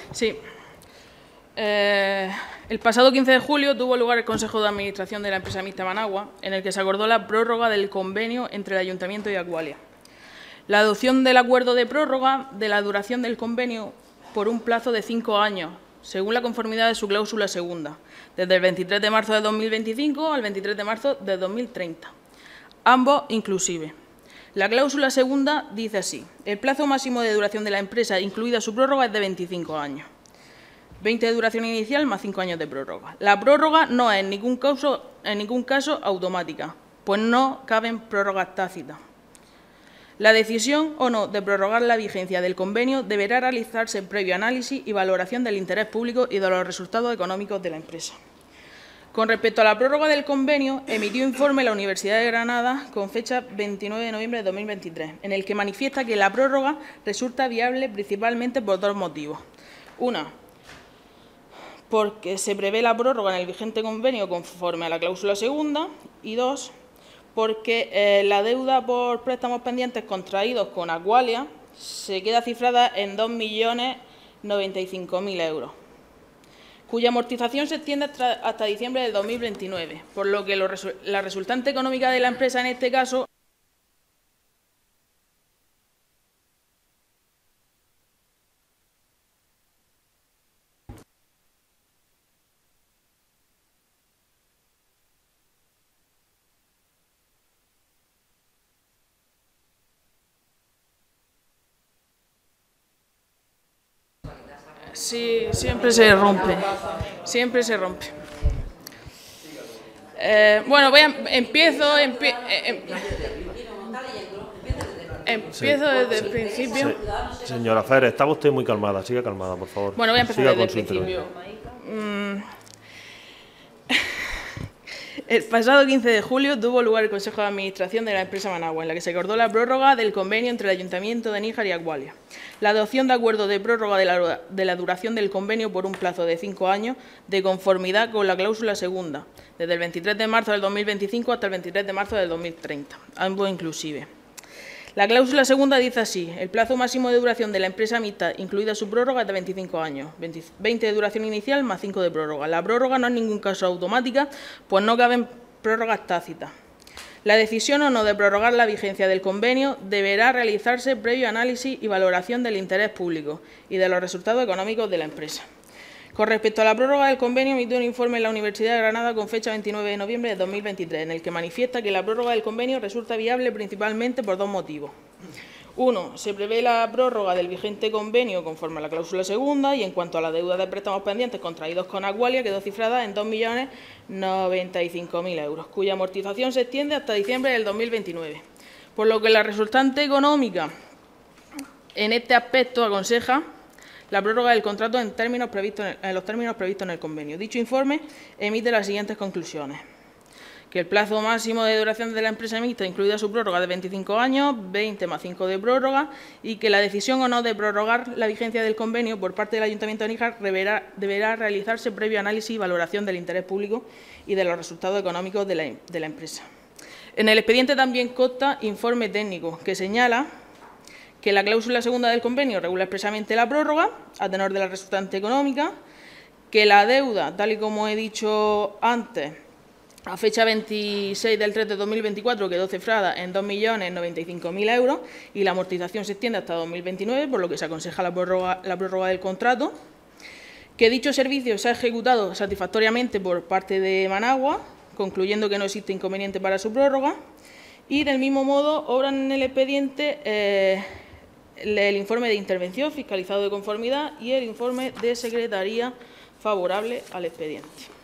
Sí. El pasado 15 de julio tuvo lugar el Consejo de Administración de la empresa mixta Managua, en el que se acordó la prórroga del convenio entre el Ayuntamiento y Aqualia. La adopción del acuerdo de prórroga de la duración del convenio por un plazo de 5 años, según la conformidad de su cláusula segunda, desde el 23 de marzo de 2025 al 23 de marzo de 2030, ambos inclusive. La cláusula segunda dice así: el plazo máximo de duración de la empresa, incluida su prórroga, es de 25 años. 20 de duración inicial más 5 años de prórroga. La prórroga no es en ningún caso automática, pues no caben prórrogas tácitas. La decisión o no de prorrogar la vigencia del convenio deberá realizarse previo análisis y valoración del interés público y de los resultados económicos de la empresa. Con respecto a la prórroga del convenio, emitió informe la Universidad de Granada con fecha 29 de noviembre de 2023, en el que manifiesta que la prórroga resulta viable principalmente por dos motivos. Una, porque se prevé la prórroga en el vigente convenio conforme a la cláusula segunda, y dos, porque la deuda por préstamos pendientes contraídos con Aqualia se queda cifrada en 2.095.000 euros, cuya amortización se extiende hasta diciembre del 2029, por lo que la resultante económica de la empresa en este caso sí, siempre se rompe. Siempre se rompe. Bueno, empiezo desde el principio. Señora Fer, estaba usted muy calmada. Siga calmada, por favor. Bueno, voy a empezar desde el principio. El pasado 15 de julio tuvo lugar el Consejo de Administración de la empresa Managua, en la que se acordó la prórroga del convenio entre el Ayuntamiento de Níjar y Aqualia. La adopción de acuerdo de prórroga de la duración del convenio por un plazo de 5 años, de conformidad con la cláusula segunda, desde el 23 de marzo del 2025 hasta el 23 de marzo del 2030, ambos inclusive. La cláusula segunda dice así: el plazo máximo de duración de la empresa mixta, incluida su prórroga, es de 25 años, 20 de duración inicial más 5 de prórroga. La prórroga no es en ningún caso automática, pues no caben prórrogas tácitas. La decisión o no de prorrogar la vigencia del convenio deberá realizarse previo análisis y valoración del interés público y de los resultados económicos de la empresa. Con respecto a la prórroga del convenio, emitió un informe en la Universidad de Granada con fecha 29 de noviembre de 2023, en el que manifiesta que la prórroga del convenio resulta viable principalmente por dos motivos. Uno, se prevé la prórroga del vigente convenio conforme a la cláusula segunda, y en cuanto a la deuda de préstamos pendientes contraídos con Aqualia, quedó cifrada en 2.095.000 euros, cuya amortización se extiende hasta diciembre del 2029. Por lo que la resultante económica en este aspecto aconseja la prórroga del contrato en los términos previstos en el convenio. Dicho informe emite las siguientes conclusiones: que el plazo máximo de duración de la empresa mixta, incluida su prórroga, de 25 años, 20 más 5 de prórroga, y que la decisión o no de prorrogar la vigencia del convenio por parte del Ayuntamiento de Níjar deberá realizarse previo análisis y valoración del interés público y de los resultados económicos de la empresa. En el expediente también consta informe técnico que señala que la cláusula segunda del convenio regula expresamente la prórroga a tenor de la resultante económica, que la deuda, tal y como he dicho antes, a fecha 26 del 3 de 2024 quedó cifrada en 2.095.000 euros y la amortización se extiende hasta 2029, por lo que se aconseja la prórroga del contrato, que dicho servicio se ha ejecutado satisfactoriamente por parte de Managua, concluyendo que no existe inconveniente para su prórroga, y del mismo modo obran en el expediente el informe de intervención fiscalizado de conformidad y el informe de secretaría favorable al expediente.